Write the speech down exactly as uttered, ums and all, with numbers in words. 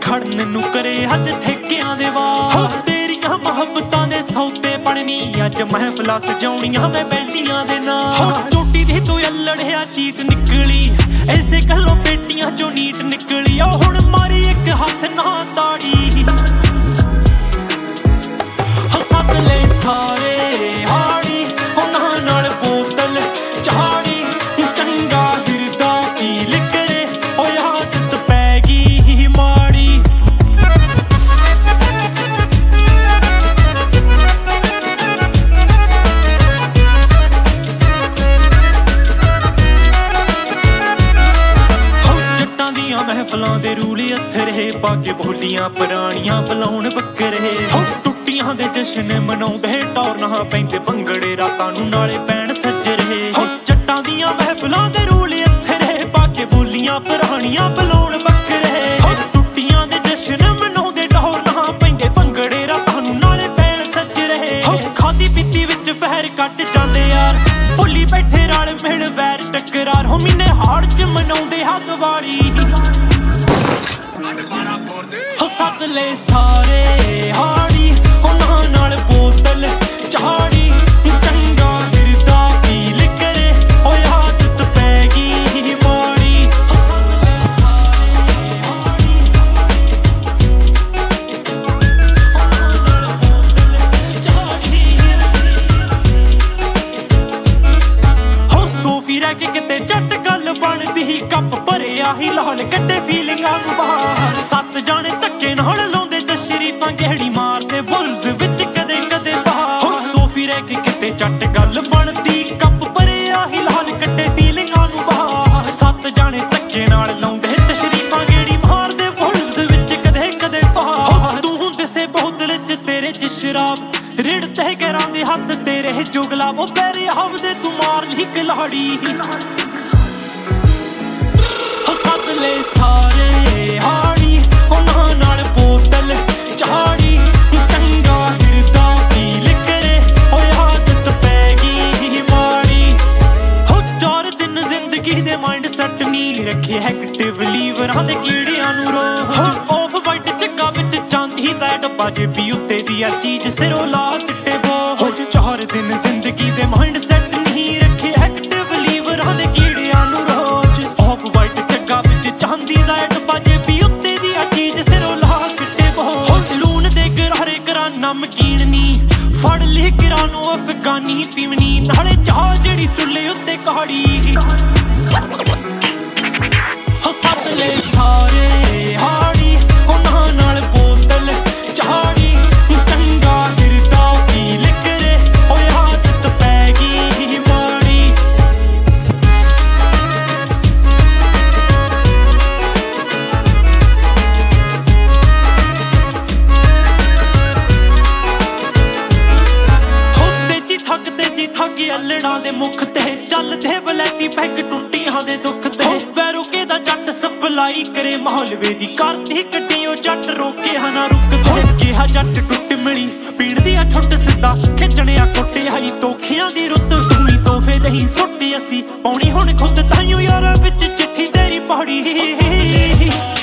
खड़न नूं करे हज ठेकियां दे वार तेरियां मुहब्बतां दे सौते पड़नी अज महफिलां सजाउणियां मैं बैलियां दे नाल चोटी दी तू अल्लड़िया चीट निकली ऐसे गल्लों पेटियां चों नीट निकली ओ हुण मारी एक हथ ना ताड़ी हसद ले सारे हाड़ी उन्हां नाल बोतल चाड़ी चंगा फिरदा फील करे ओ आदत पै गई माड़ी महफलों दे रूली अथरे पाके बोलियां पुरानियां बुलाउण बकरे टुट्टियां दे जश्न मनाउंदे टौर ना पैंदे भंगड़े रातां नूं नाले पैण सज्जरे जट्टां दियां महफलों दे रूली अथरे पाके बोलियां पुरानियां बुलाउण बकरे टुट्टियां दे जश्न मनाउंदे टौर ना पैंदे भंगड़े रातां नूं नाले पैण सज्जरे खादी पीती विच फहर कट जांदे यार भुल्ली बैठे राल मिल वैर टकरार हो मीने हाड़ च मनाउंदे हद वाली हसद ले सारे हाड़ी उन्हां नाल बोतल चाड़ी चंगा फिरदा फील करे ओ आदत पै गई माड़ी हसद ले सारे हाड़ी उन्हां नाल बोतल चाड़ी हो सोफी रह के किते झट गल बनदी कप भरिया ही लाल कट्टे फीलिंगां नूं बाहर सत्त जाने धक्के नाल लाउंदे तशरीफां गेड़ी मारदे बुल्स विच कदे कदे बाहर सोफी रह के किते झट गल बनदी कप भरिया ही लाल कट्टे फीलिंगां नूं बाहर सत्त जाने धक्के नाल लाउंदे तशरीफां गेड़ी मारदे बुल्स विच कदे कदे बाहर तू हुंदे से बोतल च तेरे च शराब रिड़ते करांदे हत्थ तेरे जुगला वो पैरे हवदे तू मार ली कलाड़ी हसद ले सारे हाड़ी उन्हां नाल बोतल चाड़ी चंगा फिरदा फील करे ओ आदत पै गई माड़ी हो चार दिन जिंदगी दे माइंड सैट नी रखे एक्टिव लीवरां दे कीड़ियां नूं रो ऑफ वाइट चक्का विच चांदी दा डब्बा जेबी उत्ते दी आ चीज सिरों ला सिट्टे बो हो चार दिन जिंदगी दे माइंड सैट नी रखे एक्टिव लीवरां दे कीड़ियां नूं रोज ऑफ वाइट चक्का विच चांदी दा डब्बा जेबी उत्ते दी आ चीज सिरों ला सिट्टे बो हो लून दे गरारे करा नमकीन नी फड़ ली किरानो अफगानी पीवनी नाले चाह जेड़ी चुल्ले उत्ते काड़ी हसद ले सारे हाड़ी उन्हां नाल बोतल चाड़ी चंगा फिरदा फील करे ओ आदत पै गई माड़ी थकी अल्लड़ां दे मुख ते चलदे वलैती पैग टुट्टियां दे दुख ते पैरोके दा जट सप्लाई करे माहौलवे दी करदी कट्टियो जट रोके हना रुकदे किहा जट टुट मिली पीण दी छुट सिद्धा खिचणे आ कोटे आई तोखियां दी रुत तुमी तोहफे दही सुट्टी असी पौनी हुण खुद ताइयों यारा विच चिट्ठी तेरी पौड़ी